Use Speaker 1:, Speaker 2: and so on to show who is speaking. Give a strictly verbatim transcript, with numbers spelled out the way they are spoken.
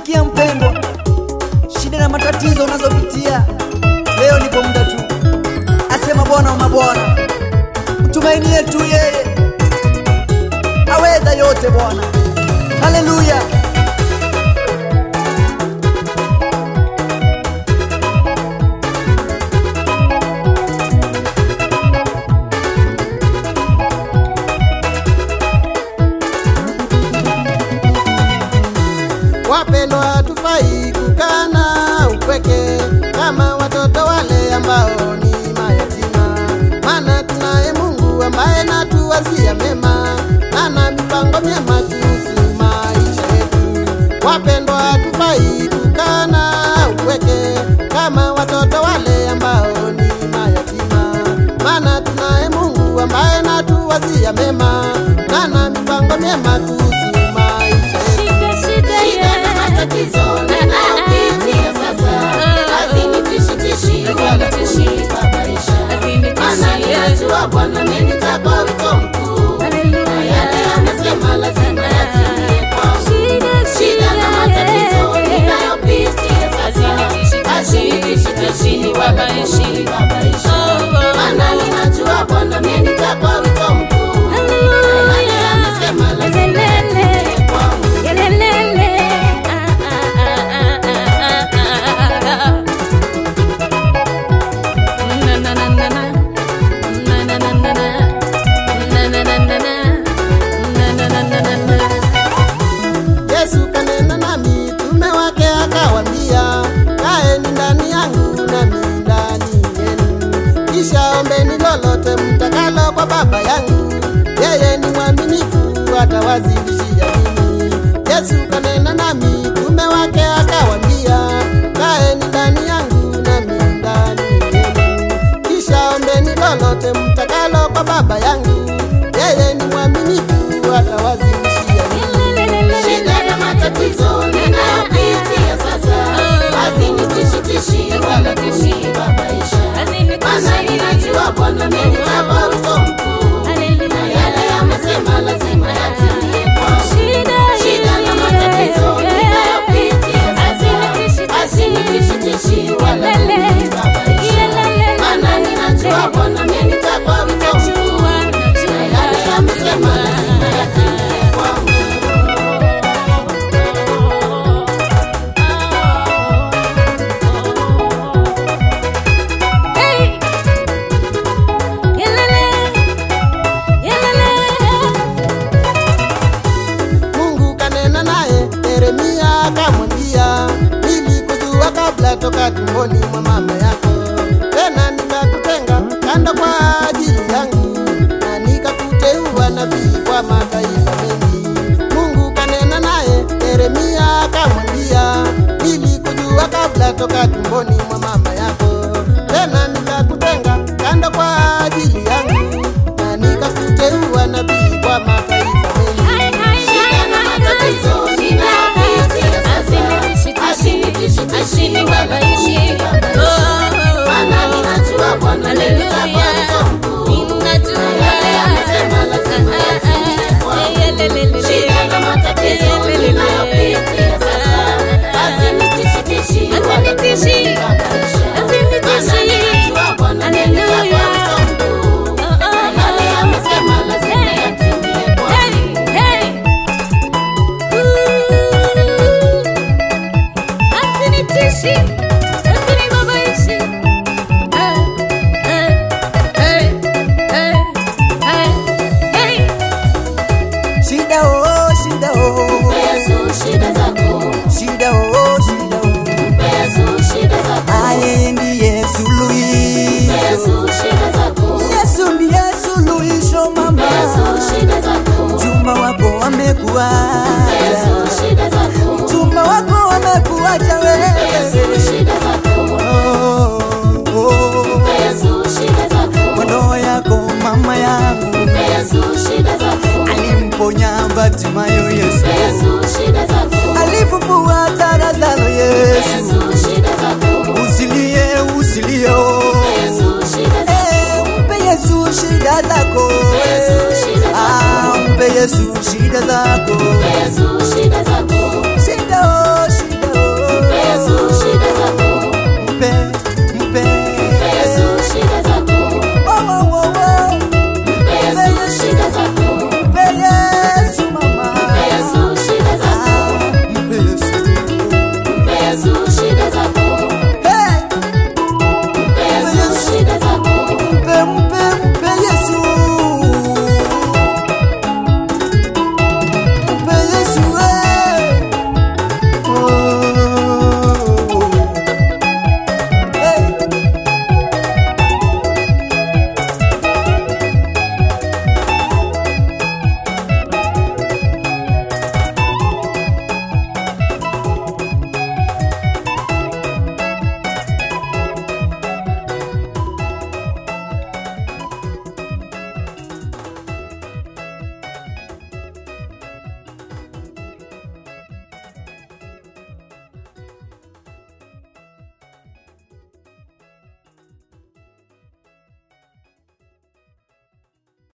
Speaker 1: Sikia mpendwa, shida na matatizo unazopitia leo nipo muda tu. Asema Bwana wa mabwana, mtumainie tu yeye, aweza yote Bwana. Haleluya.
Speaker 2: Wapendwa, hatufai kukana upweke kama watoto wale ambao ni mayatima, maana tunaye Mungu ambaye natuwazia mema, ana mipango myema kuhusu maisha yetu. Wapendwa, hatufai kukana upweke kama watoto wale ambao ni mayatima, maana tunaye Mungu ambaye natuwazia mema, ana mipango myema kuhusu maisha yetu.
Speaker 3: Shida na matatizo ninayopitia sasa hazinitishitishi wala kunibabaisha, maana ninajua Bwana amenitaka wito mkuu, na yale amesema lazima yatimie kwangu. Shida na matatizo ninayopitia sasa hazinitishitishi wala kunibabaisha, maana ninajua Bwana amenitaka wito mkuu, na yale amesema lazima yatimie kwangu.
Speaker 2: Yesu kanena nami mitume wake akawambia, kaeni ndani yangu nami ndani yenu, kisha ombeni lolote mtakalo kwa Baba yangu, yeye ni mwaminifu atawazidishia mimi. Yesu kanena nami mitume wake akawambia, kaeni ndani yangu nami ndani yenu, kisha ombeni lolote mtakalo kwa Baba yangu, yeye ni mwaminifu atawazidishia mimi.
Speaker 3: Shida na matatizo ninayopitia sasa hazinitishitishi wala kunibabaisha, maana ninajua Bwana amenitaka wito mkuu, na yale amesema lazima yatimie kwangu. Shida na matatizo ninayopitia sasa hazinitishitishi wala kunibabaisha, maana ninajua Bwana amenitaka wito mkuu, na yale amesema lazima yatimie kwangu.
Speaker 2: Mungu kanena naye Yeremia akamwambia, nilikujua kabla toka tumboni mwa mama yako, tena nikakutenga kando kwa ajili yangu, na nikakuteua nabii kwa mataifa mengi. Mungu kanena naye Yeremia akamwambia, nilikujua kabla toka tumboni mwa mama yako, tena nikakutenga kando kwa ajili yangu, na nikakuteua nabii kwa mataifa mengi.
Speaker 3: Shida na matatizo ninayopitia sasa hazinitishitishi wala kunibabaisha, maana ninajua Bwana amenitaka wito mkuu, na yale amesema lazima yatimie kwangu. Shida na matatizo ninayopitia sasa hazinitishitishi wala kunibabaisha, maana ninajua Bwana amenitaka wito mkuu, na yale amesema lazima yatimie kwangu.
Speaker 1: Shida oh, shida oh,
Speaker 3: Yesu shida zako,
Speaker 1: shida oh, shida oh.
Speaker 3: Yesu shida zako,
Speaker 1: Aye ndiye suluhisho.
Speaker 3: Yesu shida zako,
Speaker 1: Yesu ndiye suluhisho mama.
Speaker 3: Yesu shida zako,
Speaker 1: Mchumba wako amekuacha,
Speaker 3: Yesu shida zako,
Speaker 1: mchumba wako amekuacha wewe.
Speaker 3: Yesu shida zako,
Speaker 1: Oh, oh.
Speaker 3: Yesu shida zako,
Speaker 1: Kondoo yako mama yangu
Speaker 3: Yesu shida zako,
Speaker 1: alimponya Bartimayo Yesu,
Speaker 3: Yesu shida zako,
Speaker 1: alifufua Lazaro Yesu.
Speaker 3: Yesu shida zako,
Speaker 1: Usilie usilie oh.
Speaker 3: Yesu shida zako,
Speaker 1: Eh, mpe Yesu shida zako,
Speaker 3: Yesu shida zako,
Speaker 1: ah, mpe Yesu shida zako.
Speaker 3: Yesu shida zako.